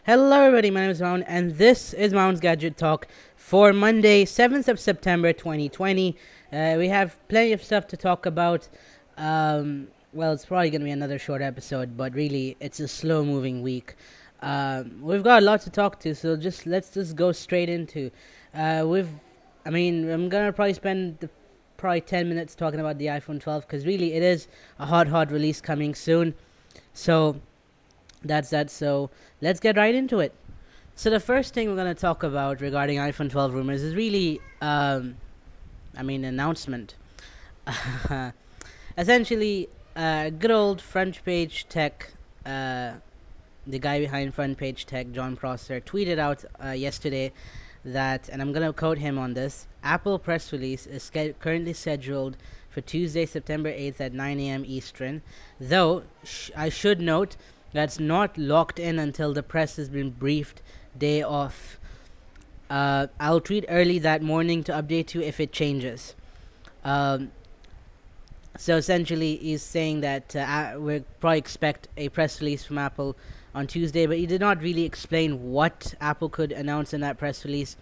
Hello everybody, my name is Mound and this is Mound's Gadget Talk for Monday, 7th of September 2020. We have plenty of stuff to talk about. Well, it's probably going to be another short episode, but really it's a slow moving week. We've got a lot to talk to, so let's just go straight into. I'm going to probably spend probably 10 minutes talking about the iPhone 12 because really it is a hot release coming soon. So that's that. So let's get right into it. So the first thing we're going to talk about regarding iPhone 12 rumors is really, announcement. Essentially, good old Front Page Tech, the guy behind Front Page Tech, John Prosser, tweeted out yesterday that, and I'm going to quote him on this, Apple press release is currently scheduled for Tuesday, September 8th at 9 a.m. Eastern, though I should note that's not locked in until the press has been briefed day off. I'll tweet early that morning to update you if it changes. So essentially, he's saying that we'll probably expect a press release from Apple on Tuesday, but he did not really explain what Apple could announce in that press release.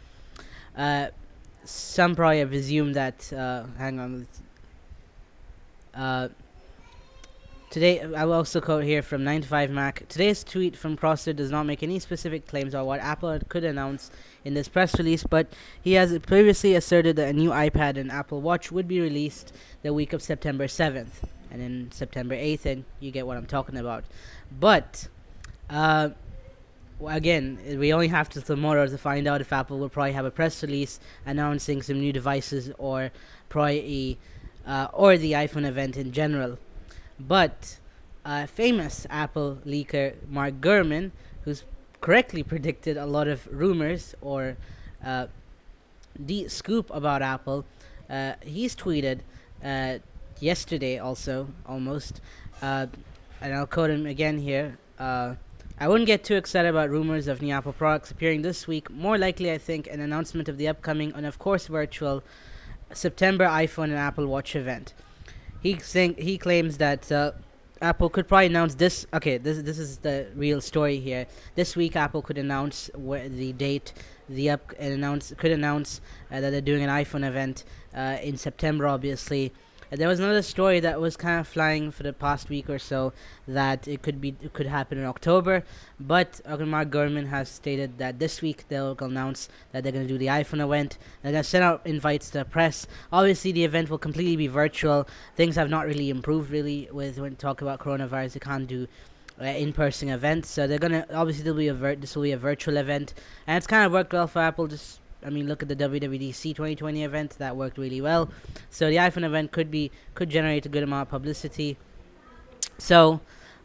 Some probably have assumed that. Hang on. Today, I will also quote here from 9to5Mac. Today's tweet from Prosser does not make any specific claims about what Apple could announce in this press release, but he has previously asserted that a new iPad and Apple Watch would be released the week of September 7th. And then September 8th, and you get what I'm talking about. But, again, we only have till tomorrow to find out if Apple will probably have a press release announcing some new devices or probably or the iPhone event in general. But famous Apple leaker Mark Gurman, who's correctly predicted a lot of rumors or the scoop about Apple, he's tweeted yesterday also, almost, and I'll quote him again here. I wouldn't get too excited about rumors of new Apple products appearing this week. More likely, I think, an announcement of the upcoming and, of course, virtual September iPhone and Apple Watch event. He claims that Apple could probably announce this. Okay, this is the real story here. This week, Apple could announce the date, could announce that they're doing an iPhone event in September. Obviously, there was another story that was kind of flying for the past week or so that it could happen in October. But Mark Gurman has stated that this week they'll announce that they're going to do the iPhone event. They're going to send out invites to the press. Obviously, the event will completely be virtual. Things have not really improved when talk about coronavirus. They can't do in-person events, so they're gonna obviously this will be a virtual event, and it's kind of worked well for Apple. Look at the WWDC 2020 event. That worked really well. So the iPhone event could generate a good amount of publicity. So,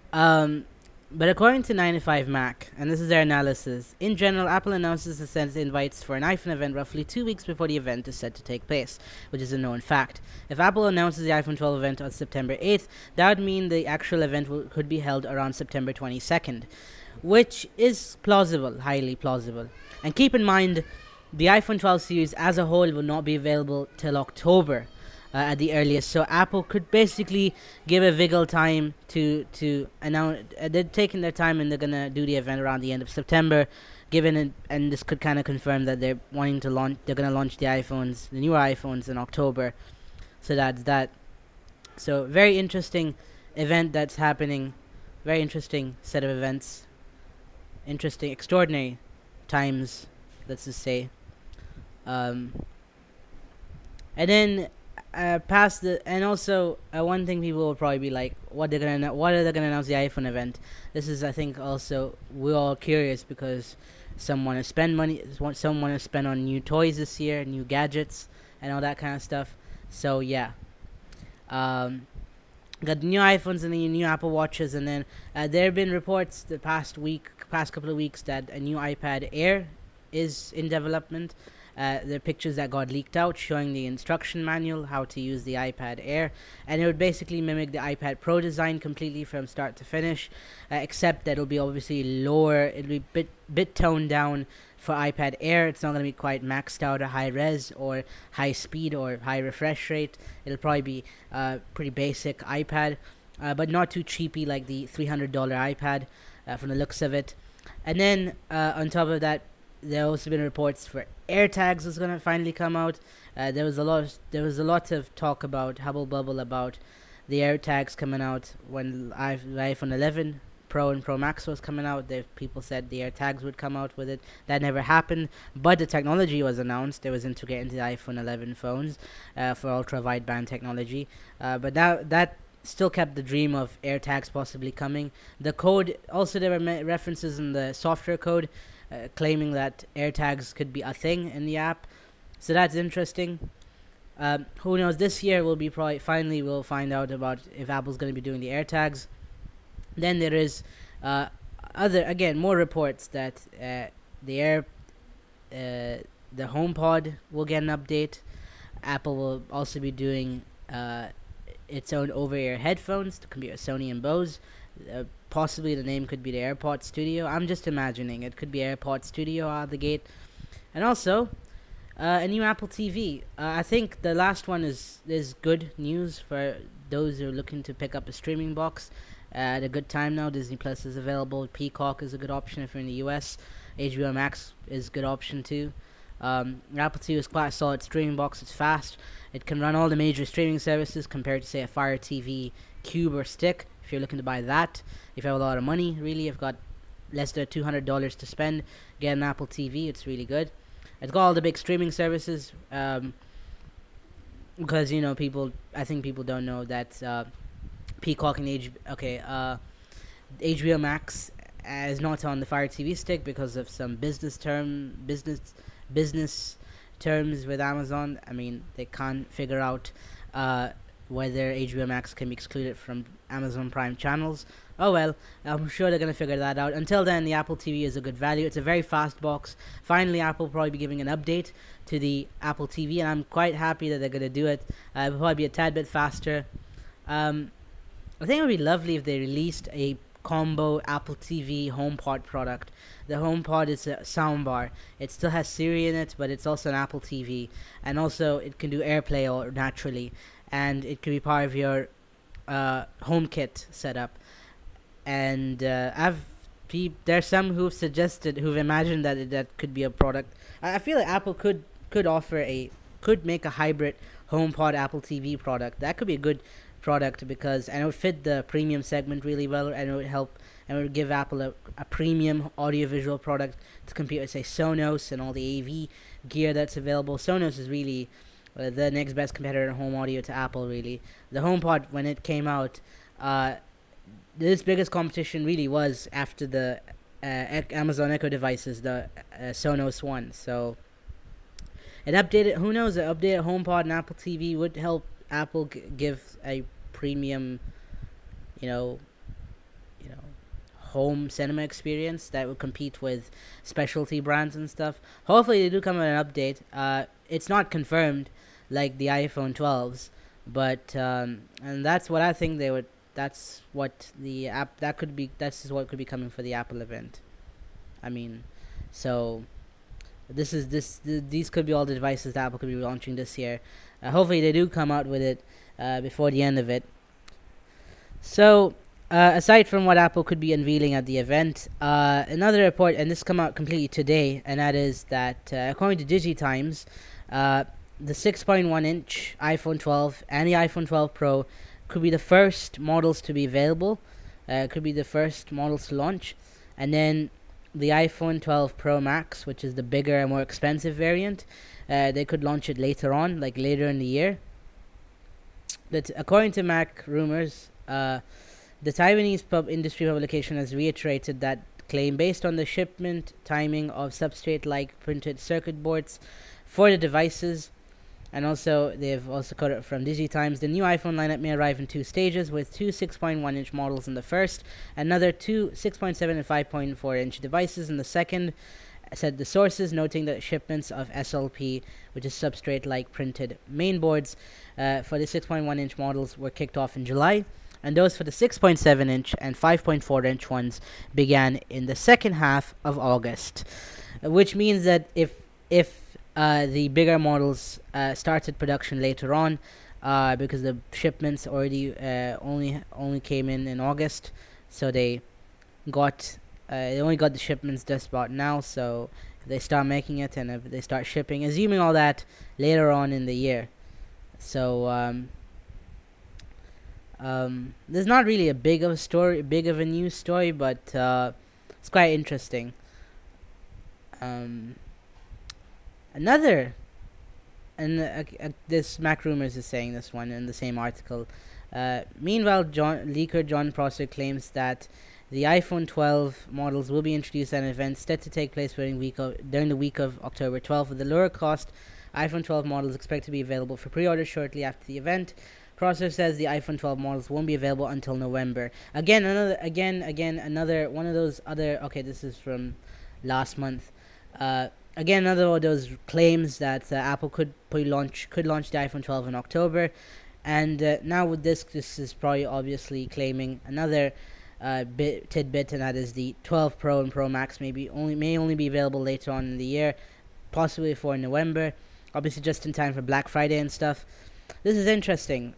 but according to 9to5Mac, and this is their analysis, in general, Apple announces and sends invites for an iPhone event roughly 2 weeks before the event is set to take place, which is a known fact. If Apple announces the iPhone 12 event on September 8th, that would mean the actual event could be held around September 22nd, which is plausible, highly plausible. And keep in mind, the iPhone 12 series as a whole will not be available till October at the earliest. So Apple could basically give a wiggle time to announce. They're taking their time and they're going to do the event around the end of September. And this could kind of confirm that they're going to launch the newer iPhones in October. So that's that. So very interesting event that's happening. Very interesting set of events. Interesting, extraordinary times, let's just say. And then one thing people will probably be like, what are they gonna announce the iPhone event? This is, I think, also we're all curious because some want to spend money, some want to spend on new toys this year, new gadgets, and all that kind of stuff. So yeah, got the new iPhones and the new Apple Watches, and then there have been reports the past couple of weeks that a new iPad Air is in development. There are pictures that got leaked out showing the instruction manual, how to use the iPad Air, and it would basically mimic the iPad Pro design completely from start to finish, except that it'll be obviously lower, it'll be bit toned down for iPad Air. It's not going to be quite maxed out at high res or high speed or high refresh rate. It'll probably be pretty basic iPad, but not too cheapy like the $300 iPad from the looks of it. And then on top of that, there have also been reports for AirTags was gonna finally come out. There was a lot of talk about hubble bubble about the AirTags coming out when the iPhone 11 Pro and Pro Max was coming out. People said the AirTags would come out with it. That never happened, but the technology was announced. It was integrated into the iPhone 11 phones for ultra wideband technology. But now that still kept the dream of AirTags possibly coming. The code also, there were references in the software code claiming that AirTags could be a thing in the app. So that's interesting. Who knows? This year we'll find out about if Apple's going to be doing the AirTags. Then there is more reports that the HomePod will get an update. Apple will also be doing its own over-ear headphones to compete with Sony and Bose. Possibly the name could be the AirPod Studio. I'm just imagining it could be AirPod Studio out of the gate. And also a new Apple TV. I think the last one is good news for those who are looking to pick up a streaming box at a good time now. Disney Plus is available. Peacock is a good option if you're in the US. HBO Max is a good option too. Apple TV is quite a solid streaming box. It's fast. It can run all the major streaming services compared to, say, a Fire TV Cube or Stick. If you're looking to buy that, if you have a lot of money, really, you've got less than $200 to spend, get an Apple TV. It's really good. It's got all the big streaming services. Because I think people don't know that Peacock and HBO Max is not on the Fire TV Stick because of some business terms with Amazon. I mean, they can't figure out whether HBO Max can be excluded from Amazon Prime channels. Oh well, I'm sure they're going to figure that out. Until then, the Apple TV is a good value. It's a very fast box. Finally, Apple will probably be giving an update to the Apple TV, and I'm quite happy that they're going to do it. It will probably be a tad bit faster. I think it would be lovely if they released a combo Apple TV HomePod product. The HomePod is a soundbar. It still has Siri in it, but it's also an Apple TV, and also it can do AirPlay or naturally, and it can be part of your HomeKit setup. And there's some who've imagined that could be a product. I feel like Apple could make a hybrid HomePod Apple TV product. That could be a good product because it would fit the premium segment really well, and it would help and it would give Apple a premium audiovisual product to compete with, say, Sonos and all the AV gear that's available. Sonos is really the next best competitor in home audio to Apple, really. The HomePod, when it came out, this biggest competition really was after the Amazon Echo devices, the Sonos One. So an updated HomePod and Apple TV would help Apple give a premium, home cinema experience that would compete with specialty brands and stuff. Hopefully they do come with an update. It's not confirmed like the iPhone 12s, but and that's what I think they would. That's what the app that could be. That's what could be coming for the Apple event. I mean, so these could be all the devices that Apple could be launching this year. Hopefully they do come out with it before the end of it. So aside from what Apple could be unveiling at the event, another report, and this come out completely today, and that is that according to DigiTimes, the 6.1-inch iPhone 12 and the iPhone 12 Pro could be the first models to be available, could be the first models to launch, and then the iPhone 12 Pro Max, which is the bigger and more expensive variant, they could launch it later on, like later in the year. That according to Mac Rumors, the Taiwanese industry publication has reiterated that claim based on the shipment timing of substrate-like printed circuit boards for the devices. And also, they've also quoted from DigiTimes, the new iPhone lineup may arrive in two stages, with two 6.1-inch models in the first, another two 6.7 and 5.4-inch devices in the second, said the sources, noting that shipments of SLP, which is substrate-like printed mainboards, for the 6.1-inch models were kicked off in July, and those for the 6.7-inch and 5.4-inch ones began in the second half of August, which means that if the bigger models started production later on, because the shipments already only came in August, so they got They only got the shipments just about now, so if they start making it and if they start shipping, assuming all that later on in the year. So there's not really a big of a news story, but it's quite interesting. Another, and this Mac Rumors is saying this one in the same article. Meanwhile, leaker John Prosser claims that the iPhone 12 models will be introduced at an event set to take place during the week of October 12th. With the lower cost iPhone 12 models expected to be available for pre-order shortly after the event. Prosser says the iPhone 12 models won't be available until November. Another one of those other. Okay, this is from last month. Again, another of those claims that Apple could launch the iPhone 12 in October, and now with this is probably obviously claiming another tidbit, and that is the 12 Pro and Pro Max may only be available later on in the year, possibly for November. Obviously, just in time for Black Friday and stuff. This is interesting.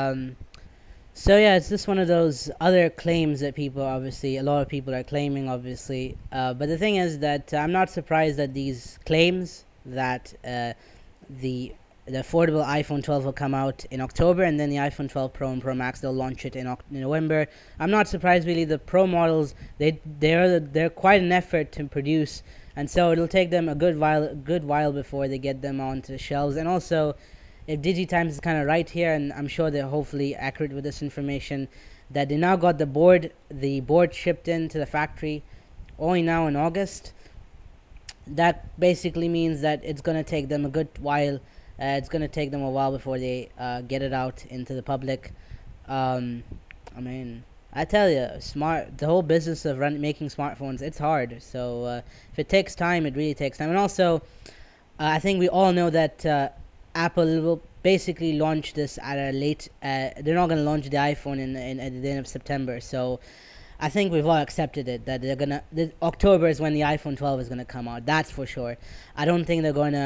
So yeah, it's just one of those other claims that a lot of people are claiming, obviously. But the thing is that I'm not surprised that these claims that the affordable iPhone 12 will come out in October, and then the iPhone 12 Pro and Pro Max, they'll launch it in November. I'm not surprised really. The Pro models, they're quite an effort to produce, and so it'll take them a good while before they get them onto the shelves. And also, if DigiTimes is kind of right here, and I'm sure they're hopefully accurate with this information, that they now got the board shipped into the factory only now in August. That basically means that it's going to take them a good while. It's going to take them a while before they get it out into the public. I mean, I tell you, the whole business of making smartphones, it's hard. So if it takes time, it really takes time. And also, I think we all know that Apple will basically launch this at a late. They're not going to launch the iPhone at the end of September. So I think we've all accepted it that October is when the iPhone 12 is gonna come out. That's for sure. I don't think they're going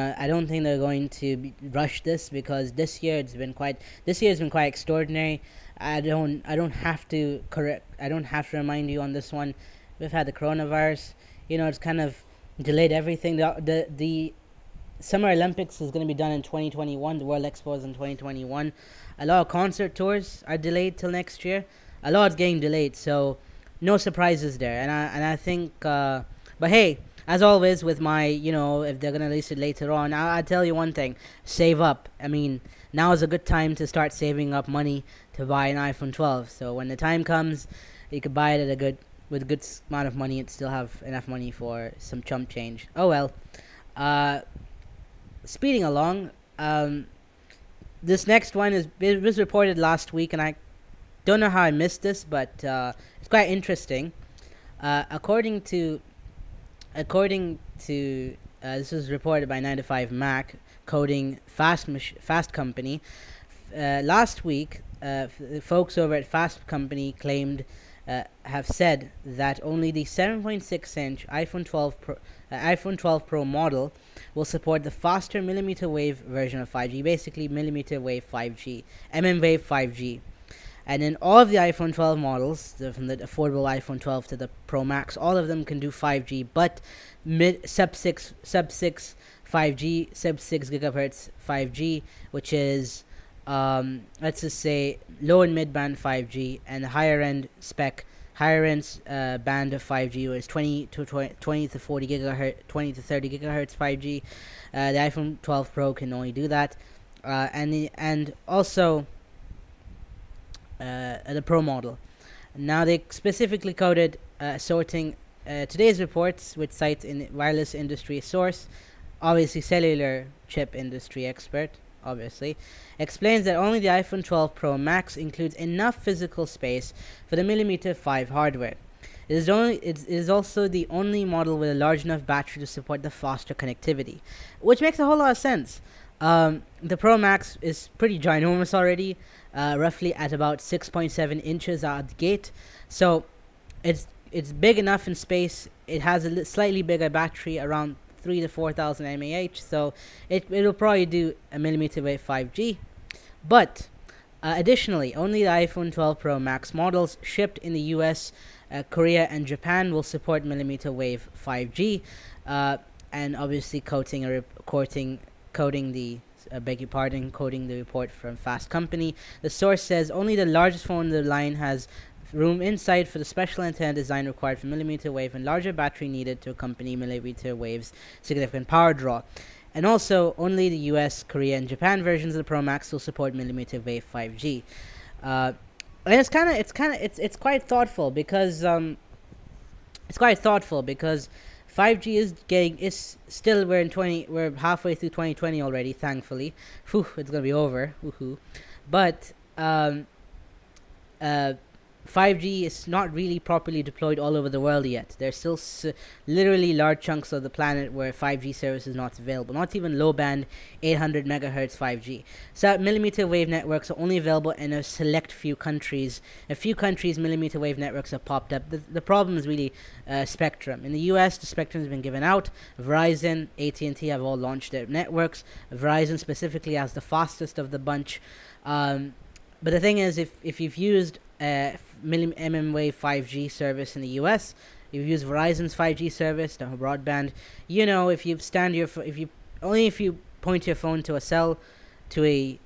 to rush this, because this year has been quite extraordinary. I don't have to remind you on this one. We've had the coronavirus. It's kind of delayed everything. The Summer Olympics is going to be done in 2021. The World Expo is in 2021. A lot of concert tours are delayed till next year. A lot is getting delayed, so no surprises there. And I think, but hey, as always with my, if they're gonna release it later on, I'll tell you one thing: save up. I mean, now is a good time to start saving up money to buy an iPhone 12. So when the time comes, you could buy it at with a good amount of money and still have enough money for some chump change. Oh well. Speeding along, this next one it was reported last week, and I don't know how I missed this, but it's quite interesting. According to this was reported by 9to5 Mac, coding Fast Company. Last week, folks over at Fast Company have said that only the 7.6-inch iPhone 12 Pro model will support the faster millimeter wave version of 5G, basically millimeter wave 5G, mmWave 5G. And in all of the iPhone 12 models, from the affordable iPhone 12 to the Pro Max, all of them can do 5G, but sub 6 5G, sub 6 gigahertz 5G, which is let's just say low and mid band 5G, and the higher end band of 5G was 20 to 40 gigahertz, 20 to 30 gigahertz 5G. The iPhone 12 Pro can only do that, and also the Pro model. Now they specifically coded sorting today's reports, which cites in wireless industry source, obviously cellular chip industry expert, obviously, explains that only the iPhone 12 Pro Max includes enough physical space for the millimeter 5 hardware. It is also the only model with a large enough battery to support the faster connectivity, which makes a whole lot of sense. The Pro Max is pretty ginormous already, roughly at about 6.7 inches out the gate, so it's big enough in space. It has a slightly bigger battery, around 3 to 4,000 mAh, so it'll probably do a millimeter wave 5G. But additionally, only the iPhone 12 Pro Max models shipped in the US Korea and Japan will support millimeter wave 5G, uh, and obviously coding the beg your pardon, quoting the report from Fast Company. The source says only the largest phone in the line has room inside for the special antenna design required for millimeter wave and larger battery needed to accompany millimeter wave's significant power draw. And also, only the US, Korea, and Japan versions of the Pro Max will support millimeter wave 5G. And it's quite thoughtful because 5G is still we're halfway through 2020 already. Thankfully, it's gonna be over. Woohoo! But uh, 5G is not really properly deployed all over the world yet. There's still literally large chunks of the planet where 5G service is not available. Not even low band 800 megahertz 5G. So millimeter wave networks are only available in a select few countries. A few countries, millimeter wave networks have popped up. The problem is really spectrum. In the US, the spectrum has been given out. Verizon, AT&T have all launched their networks. Verizon specifically has the fastest of the bunch. But the thing is, if you've used mmWave 5G service in the US, you've used Verizon's 5G service, the broadband, if you point your phone to a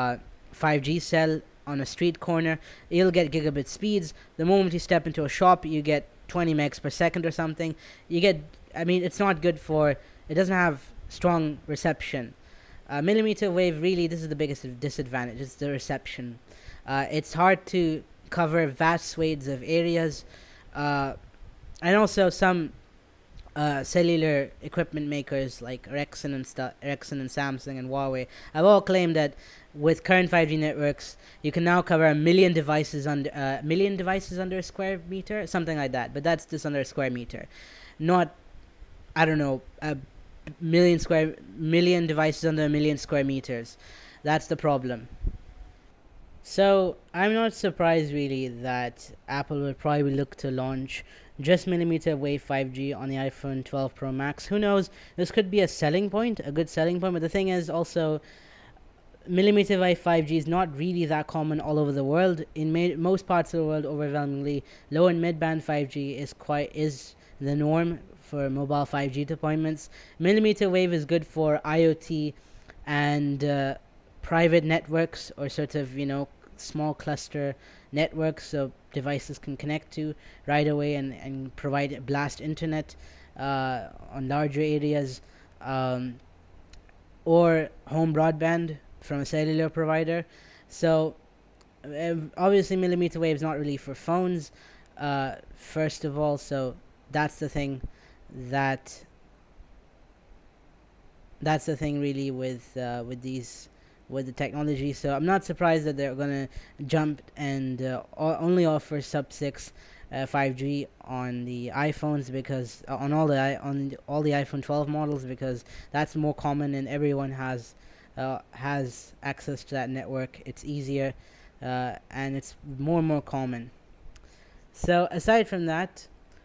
5G cell on a street corner, you'll get gigabit speeds. The moment you step into a shop, you get 20 megs per second or something. It's not good it doesn't have strong reception. Millimeter wave, really, this is the biggest disadvantage. It's the reception. It's hard to cover vast swathes of areas. And also some cellular equipment makers like Ericsson and Samsung and Huawei have all claimed that with current 5G networks, you can now cover a million devices under a square meter, something like that. But that's just under a square meter, not, I don't know, a million devices under a million square meters. That's the problem. So I'm not surprised really that Apple will probably look to launch just millimeter wave 5G on the iPhone 12 Pro Max. Who knows? This could be a good selling point. But the thing is also, millimeter wave 5G is not really that common all over the world. In most parts of the world, overwhelmingly, low and mid band 5G is the norm for mobile 5G deployments. Millimeter wave is good for IoT and private networks, or sort of small cluster networks, so devices can connect to right away and provide blast internet on larger areas, or home broadband from a cellular provider. So obviously millimeter wave is not really for phones, first of all. So that's the thing really with the technology. So I'm not surprised that they're gonna jump and only offer sub 6 5G on the iPhones, because on all the iPhone 12 models, because that's more common and everyone has access to that network. It's easier and it's more and more common. So aside from that,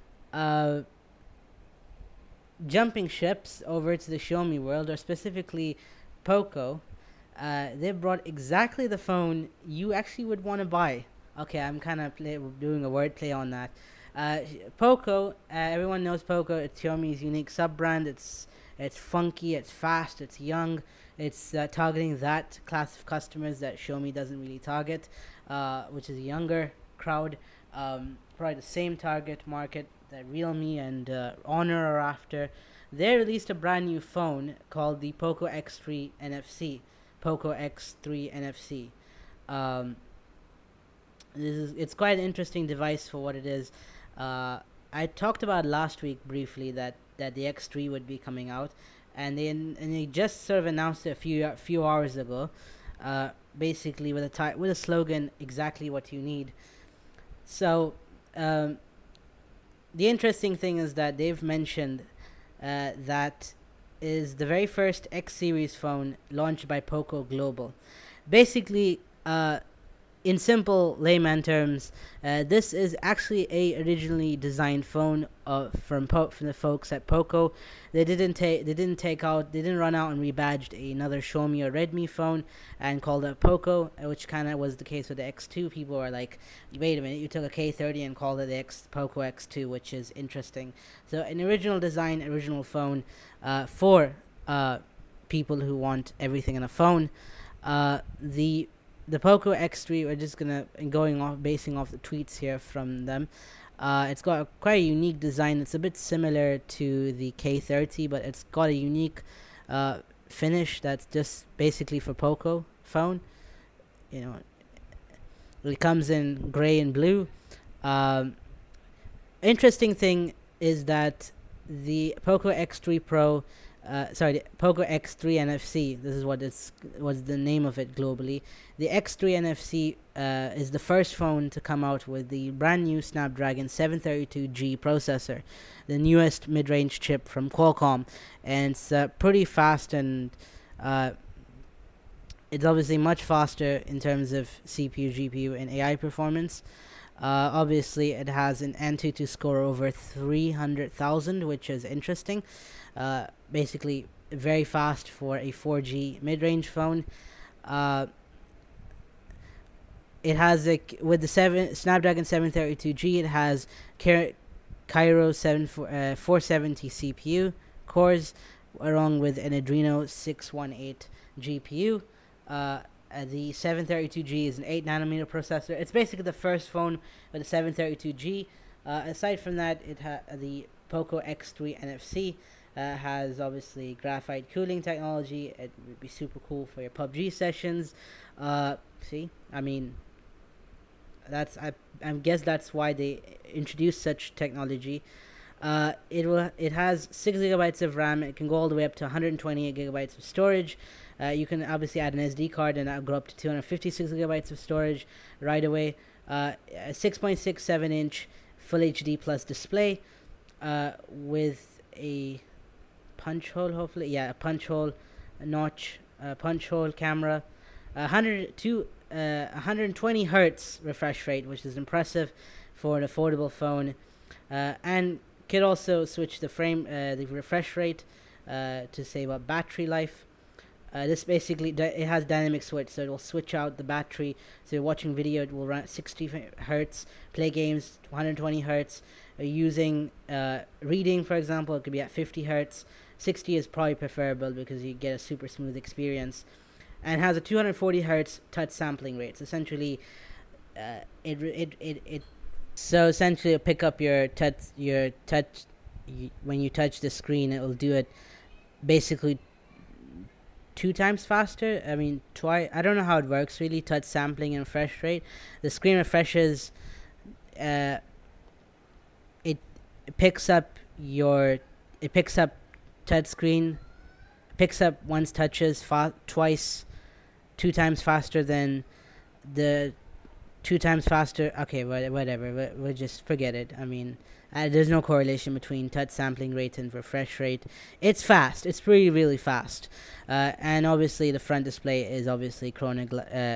jumping ships over to the Xiaomi world, or specifically Poco, they brought exactly the phone you actually would want to buy. Okay, I'm kind of doing a wordplay on that. Poco, everyone knows Poco. It's Xiaomi's unique sub-brand. It's funky, it's fast, it's young. It's targeting that class of customers that Xiaomi doesn't really target, which is a younger crowd. Probably the same target market that Realme and Honor are after. They released a brand new phone called the Poco X3 NFC. Poco X3 NFC. It's quite an interesting device for what it is. I talked about last week briefly that the X3 would be coming out, and they just sort of announced it a few hours ago. Basically with a slogan, exactly what you need. So the interesting thing is that they've mentioned that is the very first X series phone launched by Poco Global. Basically, in simple layman terms, this is actually a originally designed phone from the folks at Poco. They didn't run out and rebadged another Xiaomi or Redmi phone and called it Poco, which kind of was the case with the X2. People were like, wait a minute, you took a K30 and called it the Poco X2, which is interesting. So an original design, original phone for people who want everything in a phone. The Poco X3, we're just basing off the tweets here from them. It's got quite a unique design. It's a bit similar to the K30, but it's got a unique finish that's just basically for Poco phone. It comes in gray and blue. Interesting thing is that the Poco X3 Pro, the Poco X3 NFC. This is what's the name of it globally. The X3 NFC is the first phone to come out with the brand new Snapdragon 732G processor, the newest mid-range chip from Qualcomm, and it's pretty fast, and it's obviously much faster in terms of CPU, GPU, and AI performance. Obviously, it has an Antutu score over 300,000, which is interesting. Basically, very fast for a 4G mid-range phone. It has with the Snapdragon 732G, it has Cairo 470 CPU cores, along with an Adreno 618 GPU. The 732G is an 8nm processor. It's basically the first phone with the 732G. Aside from that, the Poco X3 NFC has obviously graphite cooling technology. It would be super cool for your PUBG sessions. I guess that's why they introduced such technology. It has 6 gigabytes of RAM. It can go all the way up to 128 gigabytes of storage. You can obviously add an SD card and that'll go up to 256 gigabytes of storage right away. A 6.67 inch Full HD Plus display with a punch hole, hopefully. Yeah, a punch hole, a notch, punch hole camera. 120 hertz refresh rate, which is impressive for an affordable phone. And could also switch the refresh rate to save up battery life. This basically it has dynamic switch, so it will switch out the battery. So you're watching video, it will run at 60 hertz. Play games 120 hertz. Using reading, for example, it could be at 50 hertz. 60 is probably preferable because you get a super smooth experience. And has a 240 hertz touch sampling rate. So essentially, So essentially, it'll pick up your touch. When you touch the screen, it will do it basically 2 times faster. I mean, twice. I don't know how it works really. Touch sampling and refresh rate. The screen refreshes. It picks up touch screen. Picks up once touches twice, 2 times faster than the 2 times faster. Okay, whatever. We'll just forget it. I mean, there's no correlation between touch sampling rate and refresh rate. It's fast. It's really, really fast. And obviously, the front display is obviously Gorilla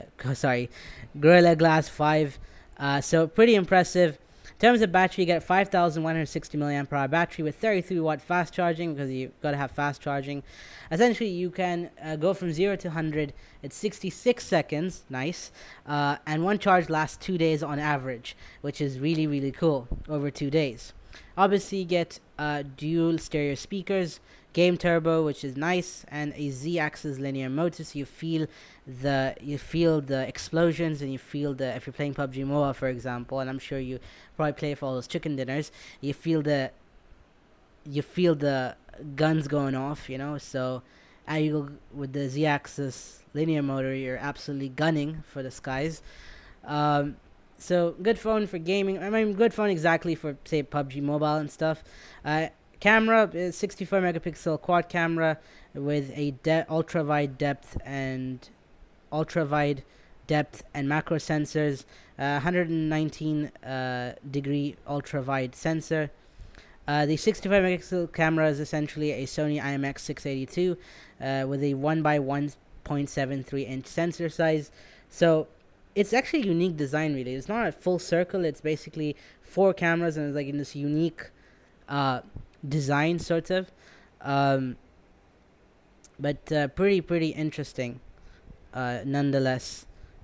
Glass 5. So pretty impressive. In terms of battery, you get 5,160 milliampere hour battery with 33 watt fast charging, because you've got to have fast charging. Essentially, you can go from 0 to 100 in 66 seconds. Nice. And one charge lasts 2 days on average, which is really, really cool, over 2 days. Obviously, you get dual stereo speakers, game turbo, which is nice, and a Z-axis linear motor, so you feel the explosions, and you feel if you're playing PUBG Mobile, for example, and I'm sure you probably play for all those chicken dinners, you feel the guns going off, so with the Z-axis linear motor, you're absolutely gunning for the skies. So good phone for gaming. I mean, good phone exactly for, say, PUBG Mobile and stuff. Camera is 64 megapixel quad camera with a ultra wide depth and macro sensors. 119 degree ultra wide sensor. The 65 megapixel camera is essentially a Sony IMX682 with a 1x1.73 inch sensor size. So it's actually a unique design. Really, it's not a full circle. It's basically four cameras, and it's like in this unique uh, design, sort of. Um, but pretty interesting, nonetheless.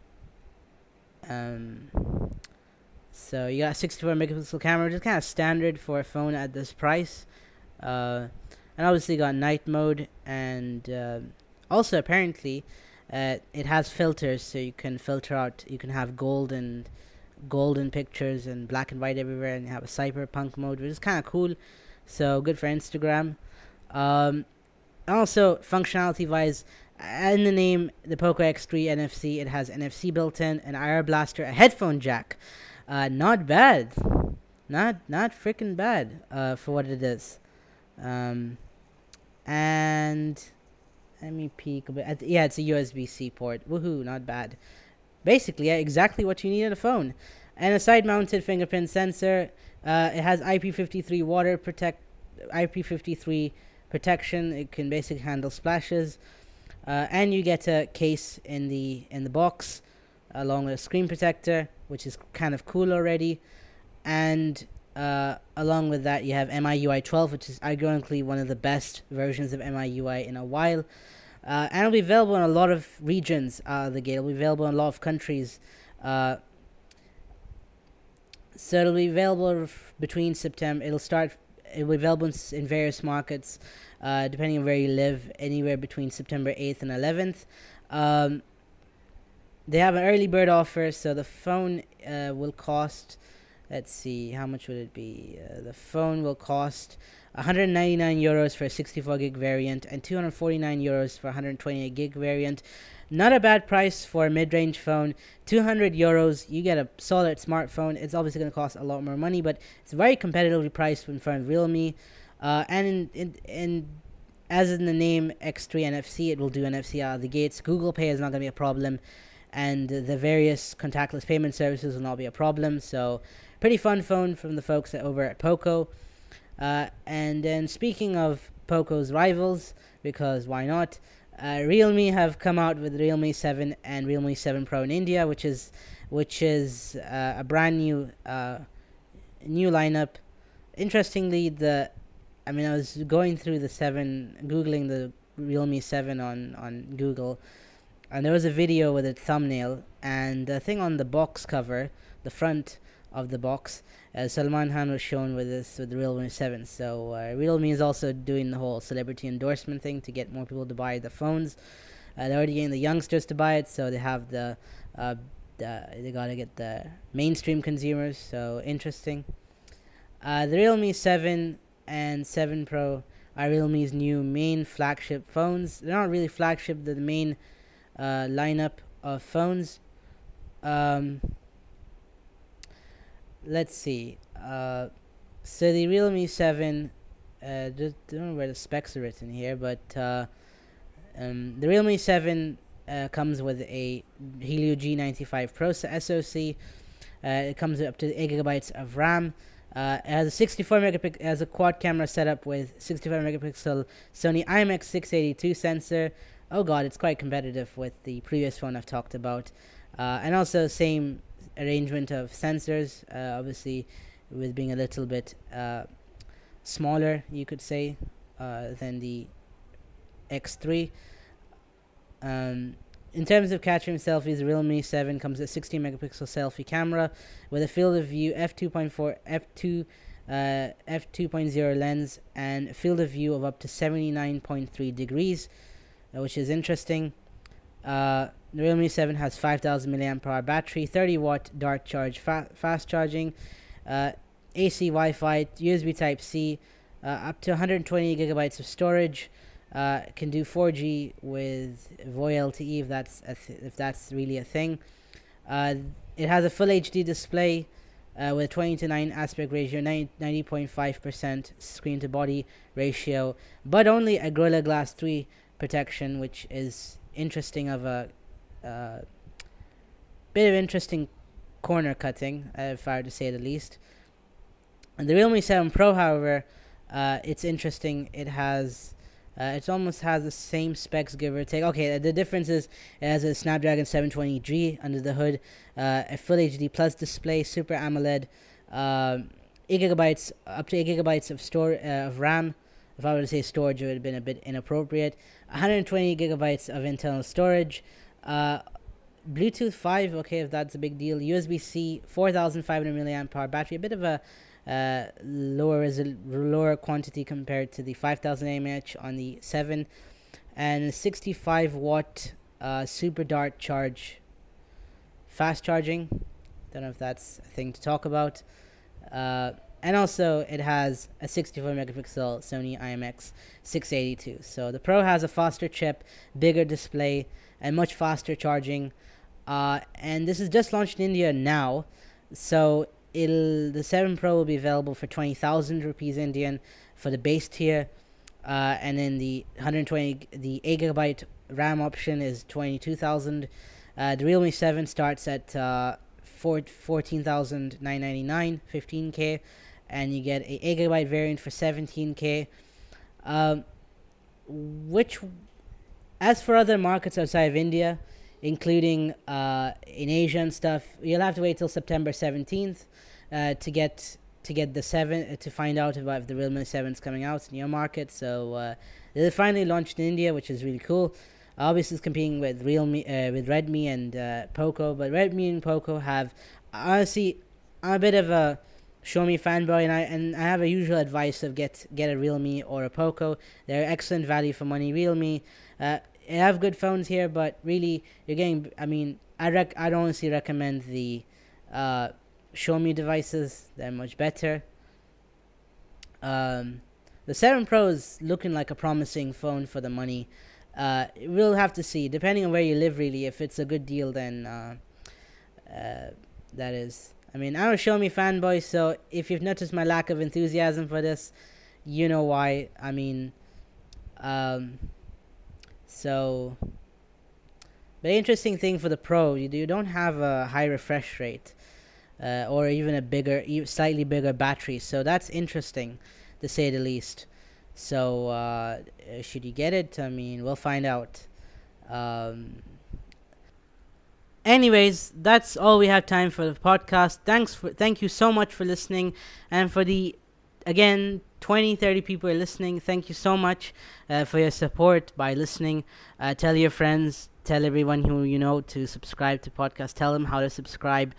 Um, so you got a 64 megapixel camera, which is kind of standard for a phone at this price. Uh, and obviously got night mode, and also apparently it has filters, so you can filter out. You can have golden pictures and black and white everywhere, and you have a cyberpunk mode, which is kind of cool. So good for Instagram. Um, Also, functionality wise, in the name, the Poco X3 NFC, it has NFC built in, an IR blaster, a headphone jack. Not bad. Not freaking bad for what it is. Um, and let me peek a bit. Yeah, it's a USB-C port. Woohoo, not bad. Basically, yeah, exactly what you need in a phone. And a side-mounted fingerprint sensor. It has IP53 IP53 protection. It can basically handle splashes, and you get a case in the box, along with a screen protector, which is kind of cool already. And along with that, you have MIUI 12, which is ironically one of the best versions of MIUI in a while. And it'll be available in a lot of regions. The gate will be available in a lot of countries. So it'll be available between September. It'll be available in various markets, depending on where you live, anywhere between September 8th and 11th. They have an early bird offer, so the phone will cost, let's see, how much would it be? The phone will cost 199 euros for a 64 gig variant and 249 euros for a 128 gig variant. Not a bad price for a mid-range phone. 200 euros, you get a solid smartphone. It's obviously going to cost a lot more money, but it's very competitively priced in front of Realme. And as in the name X3 NFC, it will do NFC out of the gates. Google Pay is not going to be a problem, and the various contactless payment services will not be a problem. So, pretty fun phone from the folks over at Poco. And then speaking of Poco's rivals, because why not? Realme have come out with Realme 7 and Realme 7 Pro in India, which is a brand new lineup. Interestingly, I was going through googling the Realme 7 on Google, and there was a video with a thumbnail, and the thing on the box cover, the front of the box, Salman Khan was shown with the Realme 7. So Realme is also doing the whole celebrity endorsement thing to get more people to buy the phones. They're already getting the youngsters to buy it, so they have they gotta get the mainstream consumers. So interesting. The Realme 7 and 7 Pro are Realme's new main flagship phones. They're not really flagship; they're the main lineup of phones. Let's see. So the Realme 7, just don't know where the specs are written here, but the Realme 7 comes with a Helio G95 Pro SoC. It comes with up to 8 gigabytes of RAM. It has a 64 megapixel, has a quad camera setup with 65 megapixel Sony IMX682 sensor. Oh god, it's quite competitive with the previous phone I've talked about. And also same arrangement of sensors, obviously with being a little bit smaller, you could say, than the X3. In terms of capturing selfies, the Realme 7 comes with a 16 megapixel selfie camera with a field of view f2.0 lens and a field of view of up to 79.3 degrees, which is interesting. The Realme 7 has 5,000 mAh battery, 30 watt dark charge fast charging, AC Wi-Fi, USB Type-C, up to 120 gigabytes of storage. Can do 4G with VoLTE LTE if that's really a thing. It has a full HD display with 20:9 aspect ratio, 90.5% screen to body ratio, but only a Gorilla Glass 3 protection, which is interesting of a bit of interesting corner cutting, if I were to say the least. And the Realme 7 Pro, however, it's interesting. It has It almost has the same specs, give or take. Okay, the difference is it has a Snapdragon 720G under the hood, a Full HD Plus display, Super AMOLED, 8 gigabytes, up to 8 gigabytes of RAM. If I were to say storage, it would have been a bit inappropriate. 120 gigabytes of internal storage. Bluetooth 5, okay, if that's a big deal. USB-C, 4,500 milliamp hour battery, a bit of a lower quantity compared to the 5,000 mAh on the 7, and 65 watt Super Dart charge, fast charging. Don't know if that's a thing to talk about. And also it has a 64 megapixel Sony IMX 682. So the Pro has a faster chip, bigger display, and much faster charging. And this is just launched in India now, so the 7 Pro will be available for 20,000 rupees Indian for the base tier, and then the 8 gigabyte RAM option is 22,000. The Realme 7 starts at 14,999, 15k, and you get a 8 gigabyte variant for 17k. Which, as for other markets outside of India, including in Asia and stuff, you'll have to wait till September 17th to get the 7 to find out about if the Realme 7 is coming out in your market. So they finally launched in India, which is really cool. Obviously, it's competing with Redmi and Poco, but Redmi and Poco have, honestly, I'm a bit of a Xiaomi fanboy, and I have a usual advice of get a Realme or a Poco. They're excellent value for money. Realme, they have good phones here, but really you're getting. I mean, I'd honestly recommend the Xiaomi devices. They're much better. The 7 Pro is looking like a promising phone for the money. We'll have to see, depending on where you live, really. If it's a good deal, then that is. I mean, I'm a Xiaomi fanboy, so if you've noticed my lack of enthusiasm for this, you know why. I mean, so, the interesting thing for the Pro, you don't have a high refresh rate, or even a slightly bigger battery. So that's interesting, to say the least. So, should you get it? I mean, we'll find out. Anyways, that's all we have time for the podcast. Thank you so much for listening, and for the, again, 20-30 people are listening. Thank you so much for your support by listening. Tell your friends, tell everyone who you know to subscribe to podcast. Tell them how to subscribe.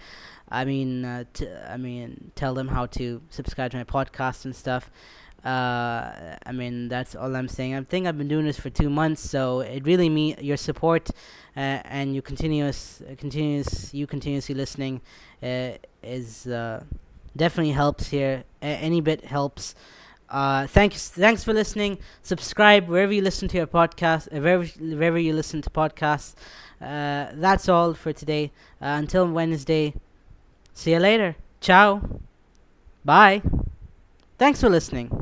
Tell them how to subscribe to my podcast and stuff. That's all I'm saying. I think I've been doing this for 2 months, so it really means your support and you continuously listening is definitely helps here. Any bit helps. Thanks for listening. Subscribe wherever you listen to your podcast, wherever you listen to podcasts. That's all for today. Until Wednesday. See you later. Ciao. Bye. Thanks for listening.